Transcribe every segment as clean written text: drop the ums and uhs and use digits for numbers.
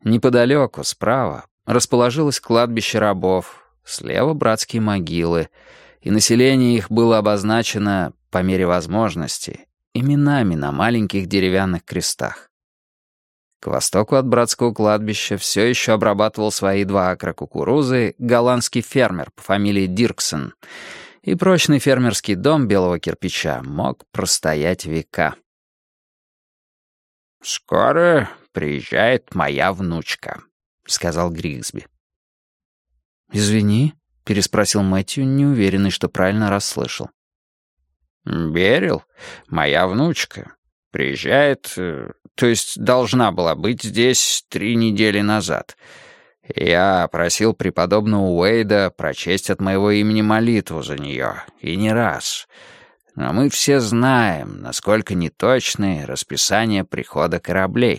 Неподалеку, справа, расположилось кладбище рабов, слева братские могилы, и население их было обозначено, по мере возможности, именами на маленьких деревянных крестах. К востоку от братского кладбища все еще обрабатывал свои 2 акра кукурузы голландский фермер по фамилии Дирксон, и прочный фермерский дом белого кирпича мог простоять века. «Скоро приезжает моя внучка», — сказал Григсби. «Извини», — переспросил Мэтью, неуверенный, что правильно расслышал. «Берил, моя внучка, приезжает, то есть должна была быть здесь 3 недели назад. Я просил преподобного Уэйда прочесть от моего имени молитву за нее, и не раз. Но мы все знаем, насколько неточны расписания прихода кораблей».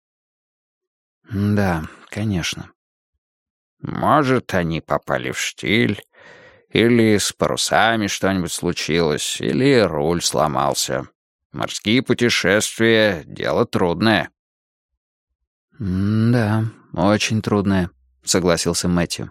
«Да, конечно». «Может, они попали в штиль, или с парусами что-нибудь случилось, или руль сломался. Морские путешествия — дело трудное». «Да, очень трудное», — согласился Мэтью.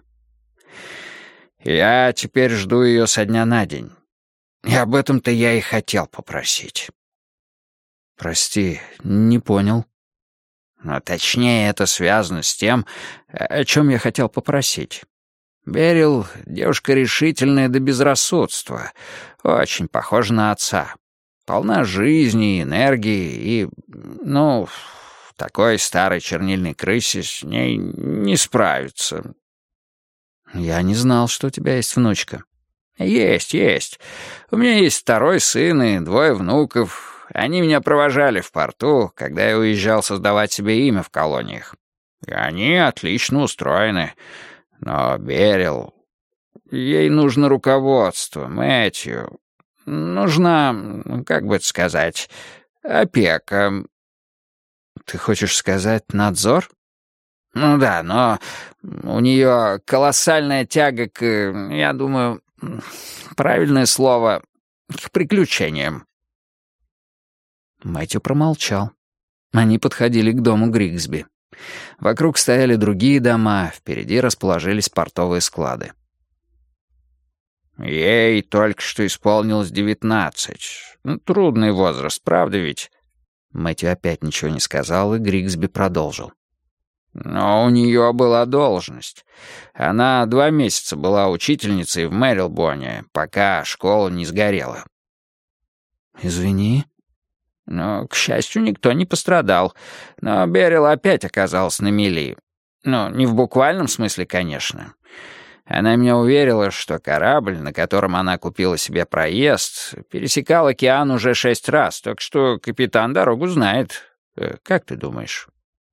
«Я теперь жду ее со дня на день. И об этом-то я и хотел попросить». «Прости, не понял». «Но точнее это связано с тем, о чем я хотел попросить. Берил — девушка решительная до безрассудства, очень похожа на отца. Полна жизни, энергии и, такой старой чернильной крысе с ней не справиться». «Я не знал, что у тебя есть внучка». «Есть. У меня есть 2 сын и 2 внуков. Они меня провожали в порту, когда я уезжал создавать себе имя в колониях. И они отлично устроены. Но Берил... Ей нужно руководство, Мэтью. Нужна, как бы это сказать, опека». «Ты хочешь сказать надзор?» «Ну да, но у нее колоссальная тяга к, я думаю, правильное слово, к приключениям». Мэтью промолчал. Они подходили к дому Григсби. Вокруг стояли другие дома, впереди расположились портовые склады. «Ей только что исполнилось 19. Трудный возраст, правда ведь?» Мэтью опять ничего не сказал, и Григсби продолжил. «Но у нее была должность. Она 2 месяца была учительницей в Мэрилбоне, пока школа не сгорела». «Извини». Но, к счастью, никто не пострадал. Но Берил опять оказалась на мели. Не в буквальном смысле, конечно. Она меня уверила, что корабль, на котором она купила себе проезд, пересекал океан уже 6 раз, так что капитан дорогу знает. Как ты думаешь?»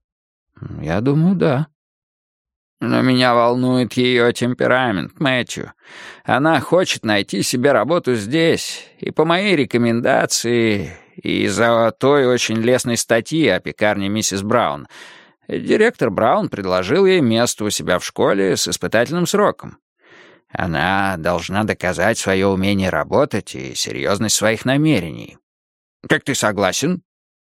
«Я думаю, да». «Но меня волнует ее темперамент, Мэтью. Она хочет найти себе работу здесь, и по моей рекомендации, и из-за той очень лестной статьи о пекарне миссис Браун. Директор Браун предложил ей место у себя в школе с испытательным сроком. Она должна доказать свое умение работать и серьезность своих намерений. Как ты согласен?»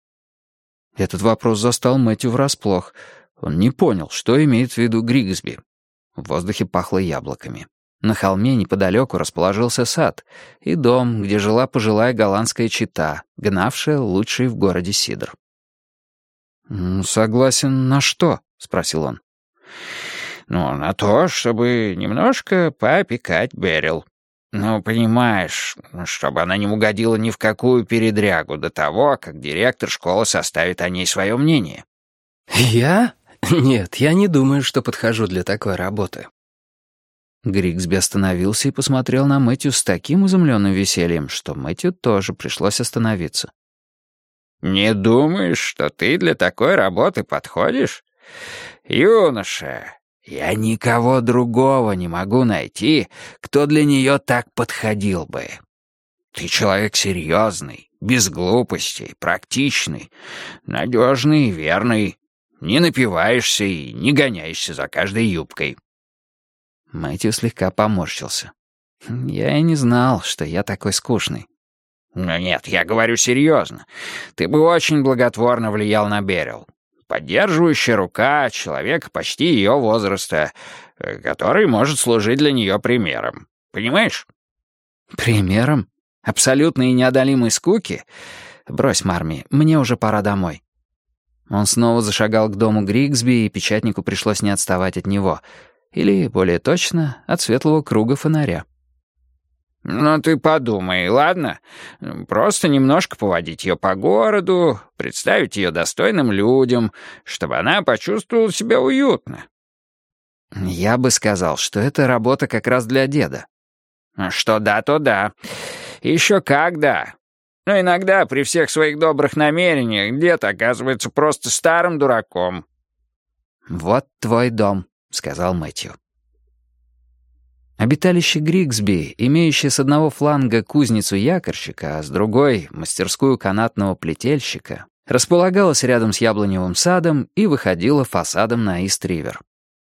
Этот вопрос застал Мэтью врасплох. Он не понял, что имеет в виду Григсби. В воздухе пахло яблоками. На холме неподалеку расположился сад и дом, где жила пожилая голландская чета, гнавшая лучший в городе сидр. «Согласен на что?» — спросил он. «На то, чтобы немножко поопекать Берил. Понимаешь, чтобы она не угодила ни в какую передрягу до того, как директор школы составит о ней свое мнение». «Я? Нет, я не думаю, что подхожу для такой работы». Григсби остановился и посмотрел на Мэтью с таким изумленным весельем, что Мэтью тоже пришлось остановиться. «Не думаешь, что ты для такой работы подходишь? Юноша, я никого другого не могу найти, кто для нее так подходил бы. Ты человек серьезный, без глупостей, практичный, надежный и верный. Не напиваешься и не гоняешься за каждой юбкой». Мэтью слегка поморщился. «Я и не знал, что я такой скучный». «Нет, я говорю серьезно. Ты бы очень благотворно влиял на Берил. поддерживающая рука человека почти ее возраста, который может служить для нее примером. Понимаешь? Примером? Абсолютной и неодолимой скуки? Брось, Марми, мне уже пора домой. Он снова зашагал к дому Григсби, и печатнику пришлось не отставать от него. Или, более точно, от светлого круга фонаря. «Ну ты подумай, ладно? Просто немножко поводить ее по городу, представить ее достойным людям, чтобы она почувствовала себя уютно». Я бы сказал, что это работа как раз для деда. Что да, то да. Еще как да. Но иногда при всех своих добрых намерениях дед оказывается просто старым дураком. «Вот твой дом», — сказал Мэтью. Обиталище Григсби, имеющее с одного фланга кузницу якорщика, а с другой — мастерскую канатного плетельщика, располагалось рядом с яблоневым садом и выходило фасадом на Ист-Ривер.